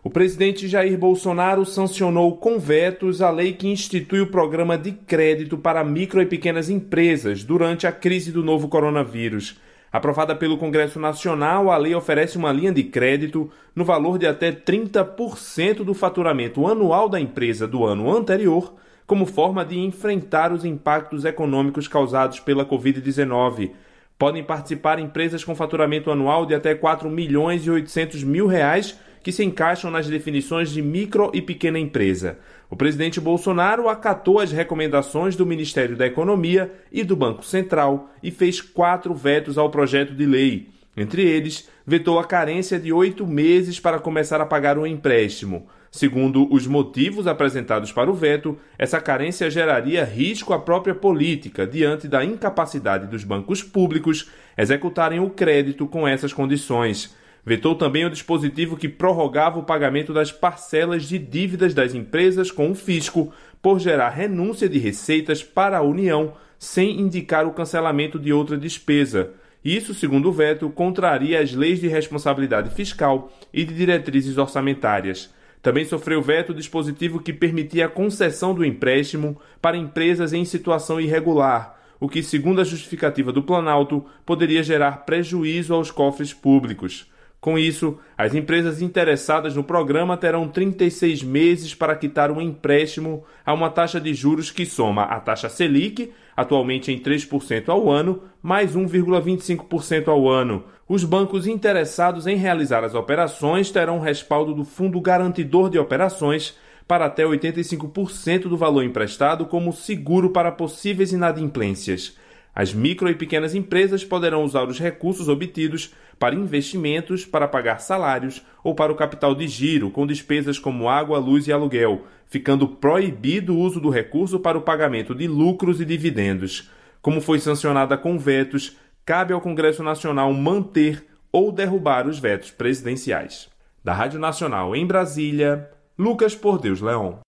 O presidente Jair Bolsonaro sancionou com vetos a lei que institui o programa de crédito para micro e pequenas empresas durante a crise do novo coronavírus. Aprovada pelo Congresso Nacional, a lei oferece uma linha de crédito no valor de até 30% do faturamento anual da empresa do ano anterior, como forma de enfrentar os impactos econômicos causados pela Covid-19. Podem participar empresas com faturamento anual de até R$ 4.800.000, que se encaixam nas definições de micro e pequena empresa. O presidente Bolsonaro acatou as recomendações do Ministério da Economia e do Banco Central e fez 4 vetos ao projeto de lei. Entre eles, vetou a carência de 8 meses para começar a pagar o empréstimo. Segundo os motivos apresentados para o veto, essa carência geraria risco à própria política diante da incapacidade dos bancos públicos executarem o crédito com essas condições. Vetou também o dispositivo que prorrogava o pagamento das parcelas de dívidas das empresas com o fisco por gerar renúncia de receitas para a União sem indicar o cancelamento de outra despesa. Isso, segundo o veto, contraria as leis de responsabilidade fiscal e de diretrizes orçamentárias. Também sofreu veto o dispositivo que permitia a concessão do empréstimo para empresas em situação irregular, o que, segundo a justificativa do Planalto, poderia gerar prejuízo aos cofres públicos. Com isso, as empresas interessadas no programa terão 36 meses para quitar um empréstimo a uma taxa de juros que soma a taxa Selic, atualmente em 3% ao ano, mais 1,25% ao ano. Os bancos interessados em realizar as operações terão respaldo do Fundo Garantidor de Operações para até 85% do valor emprestado como seguro para possíveis inadimplências. As micro e pequenas empresas poderão usar os recursos obtidos para investimentos, para pagar salários ou para o capital de giro, com despesas como água, luz e aluguel, ficando proibido o uso do recurso para o pagamento de lucros e dividendos. Como foi sancionada com vetos, cabe ao Congresso Nacional manter ou derrubar os vetos presidenciais. Da Rádio Nacional em Brasília, Lucas Por Deus Leão.